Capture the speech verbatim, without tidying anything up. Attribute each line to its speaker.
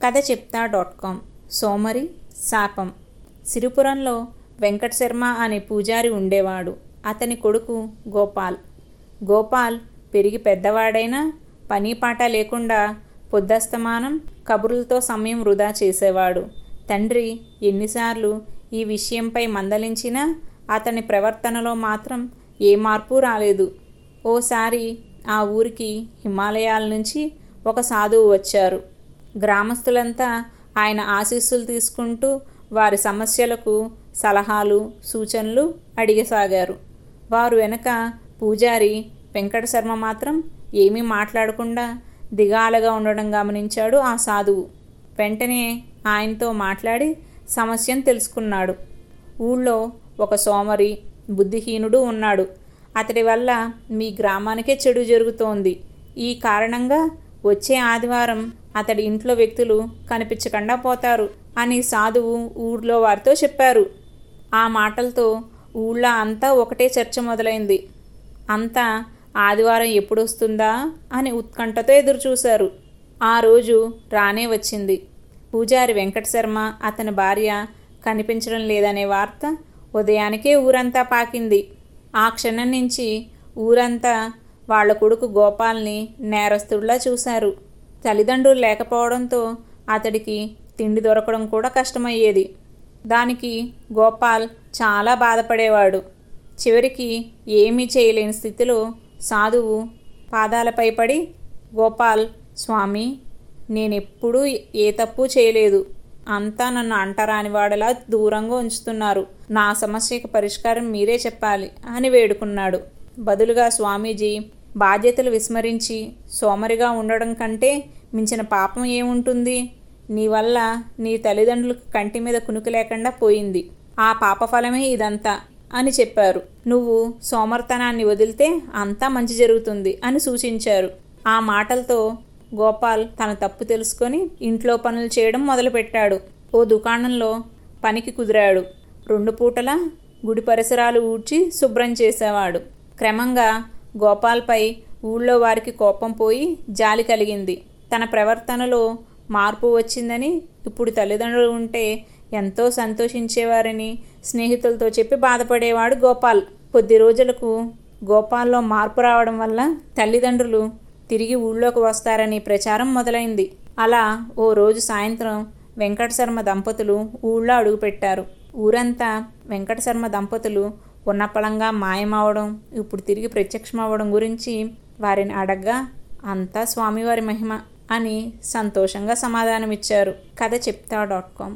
Speaker 1: కథ చెప్తా dot com. సోమరి శాపం. సిరిపురంలో వెంకట శర్మ అనే పూజారి ఉండేవాడు. అతని కొడుకు గోపాల్. గోపాల్ పెరిగి పెద్దవాడైనా పని పాట లేకుండా పొద్దస్తమానం కబుర్లతో సమయం వృధా చేసేవాడు. తండ్రి ఎన్నిసార్లు ఈ విషయంపై మందలించినా అతని ప్రవర్తనలో మాత్రం ఏ మార్పు రాలేదు. ఓసారి ఆ ఊరికి హిమాలయాల నుంచి ఒక సాధువు వచ్చారు. గ్రామస్తులంతా ఆయన ఆశీస్సులు తీసుకుంటూ వారి సమస్యలకు సలహాలు సూచనలు అడిగసాగారు. వారు వెనక పూజారి వెంకట శర్మ మాత్రం ఏమీ మాట్లాడకుండా దిగాలుగా ఉండడం గమనించాడు ఆ సాధువు. వెంటనే ఆయనతో మాట్లాడి సమస్యను తెలుసుకున్నాడు. ఊళ్ళో ఒక సోమరి బుద్ధిహీనుడు ఉన్నాడు. అతడి వల్ల మీ గ్రామానికే చెడు జరుగుతోంది. ఈ కారణంగా వచ్చే ఆదివారం అతడి ఇంట్లో వ్యక్తులు కనిపించకుండా పోతారు అని సాధువు ఊర్లో వారితో చెప్పారు. ఆ మాటలతో ఊళ్ళో అంతా ఒకటే చర్చ మొదలైంది. అంతా ఆదివారం ఎప్పుడు వస్తుందా అని ఉత్కంఠతో ఎదురుచూశారు. ఆ రోజు రానే వచ్చింది. పూజారి వెంకట శర్మ అతని భార్య కనిపించడం లేదనే వార్త ఉదయానికే ఊరంతా పాకింది. ఆ క్షణం నుంచి ఊరంతా వాళ్ళ కొడుకు గోపాల్ని నేరస్తుడిలా చూశారు. తల్లిదండ్రులు లేకపోవడంతో అతడికి తిండి దొరకడం కూడా కష్టమయ్యేది. దానికి గోపాల్ చాలా బాధపడేవాడు. చివరికి ఏమీ చేయలేని స్థితిలో సాధువు పాదాలపై పడి, గోపాల్ స్వామి, నేనెప్పుడూ ఏ తప్పు చేయలేదు. అంతా నన్ను అంటరాని వాడలా దూరంగా ఉంచుతున్నారు. నా సమస్యకు పరిష్కారం మీరే చెప్పాలి అని వేడుకున్నాడు. బదులుగా స్వామీజీ, బాధ్యతలు విస్మరించి సోమరిగా ఉండడం కంటే మించిన పాపం ఏముంటుంది? నీ వల్ల నీ తల్లిదండ్రులకు కంటి మీద కునుకు లేకుండా పోయింది. ఆ పాపఫలమే ఇదంతా అని చెప్పారు. నువ్వు సోమర్తనాన్ని వదిలితే అంతా మంచి జరుగుతుంది అని సూచించారు. ఆ మాటలతో గోపాల్ తన తప్పు తెలుసుకొని ఇంట్లో పనులు చేయడం మొదలుపెట్టాడు. ఓ దుకాణంలో పనికి కుదిరాడు. రెండు పూటలా గుడి పరిసరాలు ఊడ్చి శుభ్రం చేసేవాడు. క్రమంగా గోపాల్పై ఊళ్ళో వారికి కోపం పోయి జాలి కలిగింది. తన ప్రవర్తనలో మార్పు వచ్చిందని, ఇప్పుడు తల్లిదండ్రులు ఉంటే ఎంతో సంతోషించేవారని స్నేహితులతో చెప్పి బాధపడేవాడు గోపాల్. కొద్ది రోజులకు గోపాల్లో మార్పు రావడం వల్ల తల్లిదండ్రులు తిరిగి ఊళ్ళోకి వస్తారని ప్రచారం మొదలైంది. అలా ఓ రోజు సాయంత్రం వెంకట శర్మ దంపతులు ఊళ్ళో అడుగుపెట్టారు. ఊరంతా వెంకట శర్మ దంపతులు ఉన్నపళంగా మాయమవడం, ఇప్పుడు తిరిగి ప్రత్యక్షమవ్వడం గురించి వారిని అడగ్గా అంతా స్వామివారి మహిమ అని సంతోషంగా సమాధానమిచ్చారు. కథ చెప్తా డాట్ కామ్.